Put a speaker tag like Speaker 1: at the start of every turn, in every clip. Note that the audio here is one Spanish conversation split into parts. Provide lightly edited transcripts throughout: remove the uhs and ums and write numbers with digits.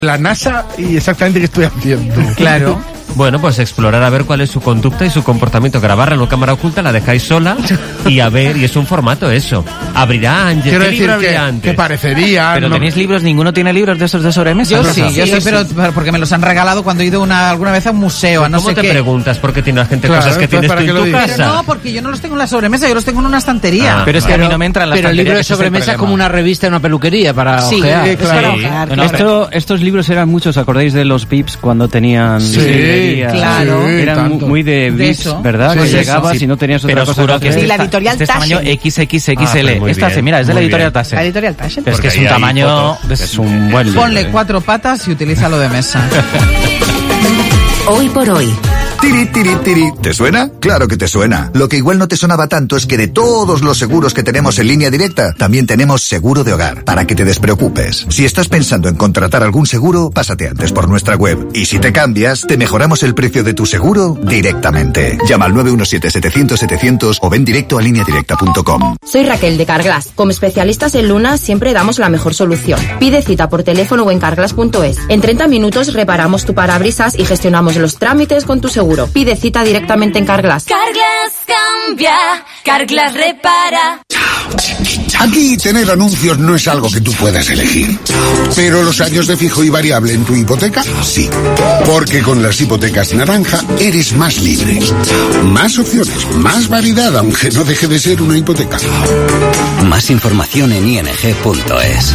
Speaker 1: la NASA y exactamente qué estoy haciendo.
Speaker 2: Claro.
Speaker 3: Bueno, pues explorar a ver cuál es su conducta y su comportamiento. Grabarla en una cámara oculta, la dejáis sola y a ver, y es un formato eso. Abrirá Ángel.
Speaker 1: Quiero decir que parecería...
Speaker 2: Pero
Speaker 1: no...
Speaker 2: ¿tenéis libros? ¿Ninguno tiene libros de esos de sobremesa?
Speaker 4: Yo sí, pero porque me los han regalado cuando he ido alguna vez a un museo, a no sé qué.
Speaker 3: ¿Cómo te preguntas por qué tiene la gente cosas que tienes tú en tu casa?
Speaker 4: Pero no, porque yo no los tengo en la sobremesa, yo los tengo en una estantería.
Speaker 2: Pero es que a mí no me entra en la estantería.
Speaker 5: Pero el libro de sobremesa es como una revista en una peluquería para ojear.
Speaker 4: Sí, claro.
Speaker 2: Bueno, estos libros eran muchos, ¿os acordáis de los VIPs cuando tenían librerías?
Speaker 4: Claro.
Speaker 2: Eran muy de VIPs, ¿verdad? Que llegabas y no tenías otra cosa que hacer.
Speaker 4: Sí, la editorial
Speaker 2: Taschen. Tamaño XXXL. Esta mira, es de la editorial Taschen.
Speaker 4: La editorial Taschen.
Speaker 2: Es que es un tamaño, es un buen libro.
Speaker 4: Ponle 4 patas y utilízalo de mesa.
Speaker 6: Hoy por hoy.
Speaker 7: Tiri, tiri, tiri. ¿Te suena? Claro que te suena. Lo que igual no te sonaba tanto es que de todos los seguros que tenemos en Línea Directa, también tenemos seguro de hogar, para que te despreocupes. Si estás pensando en contratar algún seguro, pásate antes por nuestra web. Y si te cambias, te mejoramos el precio de tu seguro directamente. Llama al 917-700-700 o ven directo a lineadirecta.com.
Speaker 6: Soy Raquel de Carglass. Como especialistas en Luna siempre damos la mejor solución. Pide cita por teléfono o en carglass.es. En 30 minutos reparamos tu parabrisas y gestionamos los trámites con tu seguro. Pide cita directamente en Carglass.
Speaker 8: Carglass cambia, Carglass repara.
Speaker 9: Aquí tener anuncios no es algo que tú puedas elegir. Pero los años de fijo y variable en tu hipoteca, sí. Porque con las hipotecas naranja eres más libre. Más opciones, más variedad, aunque no deje de ser una hipoteca.
Speaker 10: Más información en ing.es.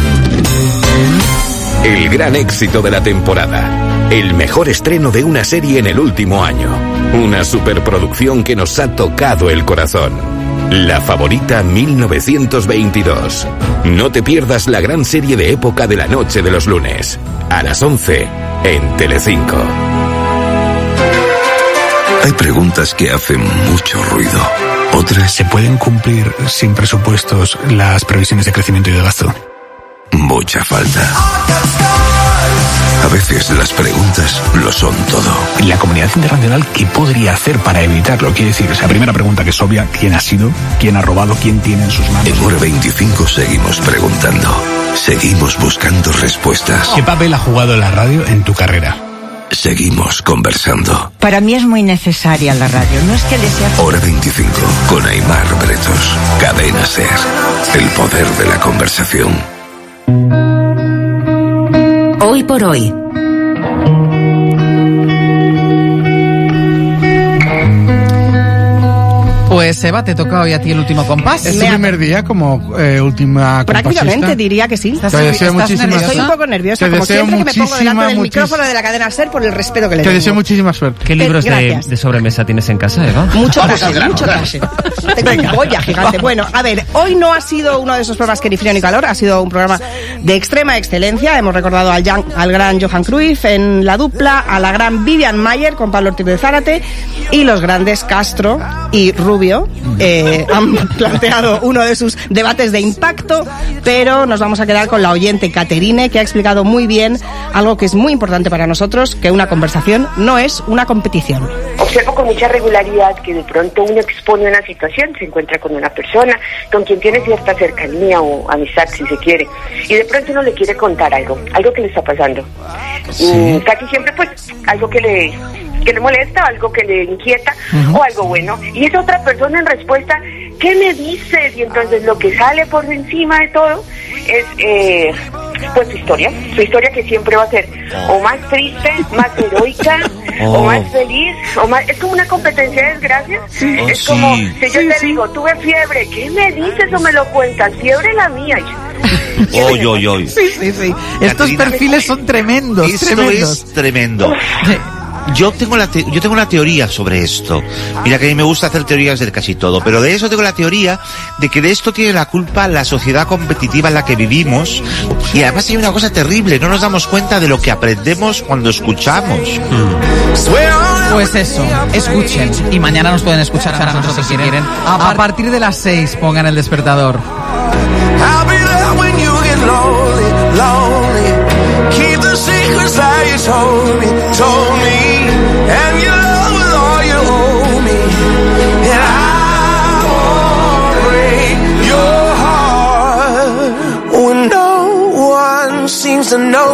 Speaker 11: El gran éxito de la temporada. El mejor estreno de una serie en el último año. Una superproducción que nos ha tocado el corazón. La Favorita 1922. No te pierdas la gran serie de época de la noche de los lunes. A las 11 en Telecinco.
Speaker 12: Hay preguntas que hacen mucho ruido. Otras...
Speaker 13: ¿Se pueden cumplir sin presupuestos las previsiones de crecimiento y de gasto?
Speaker 12: Mucha falta. A veces las preguntas lo son todo.
Speaker 13: La comunidad internacional, ¿qué podría hacer para evitarlo? Quiere decir, esa primera pregunta que es obvia, ¿quién ha sido? ¿Quién ha robado? ¿Quién tiene en sus manos?
Speaker 12: En Hora 25 seguimos preguntando. Seguimos buscando respuestas.
Speaker 13: ¿Qué papel ha jugado la radio en tu carrera?
Speaker 12: Seguimos conversando.
Speaker 14: Para mí es muy necesaria la radio. No es que desea...
Speaker 12: Hora 25 con Aimar Bretos. Cadena SER. El poder de la conversación.
Speaker 6: Hoy por hoy.
Speaker 4: Pues Eva, te toca hoy a ti el último compás.
Speaker 1: ¿Es el primer día como última compasista?
Speaker 15: Prácticamente diría que sí. Estoy un poco nerviosa, como siempre que me pongo delante del micrófono de la cadena SER por el respeto que le tengo.
Speaker 1: Te deseo muchísima suerte.
Speaker 3: ¿Qué libros de sobremesa tienes en casa, Eva?
Speaker 15: Mucho traje. Tengo una polla gigante. Bueno, a ver, hoy no ha sido uno de esos programas que ni frío ni calor, ha sido un programa de extrema excelencia. Hemos recordado al gran Johan Cruyff en la dupla, a la gran Vivian Maier con Pablo Ortiz de Zárate y los grandes Castro y Rubio han planteado uno de sus debates de impacto, pero nos vamos a quedar con la oyente Caterine, que ha explicado muy bien algo que es muy importante para nosotros, que una conversación no es una competición.
Speaker 16: Observo con mucha regularidad que de pronto uno expone una situación, se encuentra con una persona con quien tiene cierta cercanía o amistad, si se quiere, y de pronto uno le quiere contar algo que le está pasando. Sí. Casi siempre pues algo que le molesta, algo que le inquieta, o algo bueno, y esa otra persona en respuesta, ¿qué me dices? Y entonces lo que sale por encima de todo es pues su historia que siempre va a ser o más triste, más heroica, o más feliz, o más, es como una competencia de desgracias. Es como si yo te digo, tuve fiebre, ¿qué me dices o me lo cuentas? Fiebre la mía.
Speaker 5: Oy.
Speaker 4: Sí. Estos perfiles son tremendos.
Speaker 5: Esto es tremendo. Yo tengo una teoría sobre esto. Mira que a mí me gusta hacer teorías de casi todo, pero de eso tengo la teoría de que de esto tiene la culpa la sociedad competitiva en la que vivimos, y además hay una cosa terrible, no nos damos cuenta de lo que aprendemos cuando escuchamos.
Speaker 4: Pues eso, escuchen, y mañana nos pueden escuchar a nosotros si quieren. A partir de las 6 pongan el despertador. Keep the secrets that you told me, and your love with all you owe me, and I won't break your heart when no one seems to know.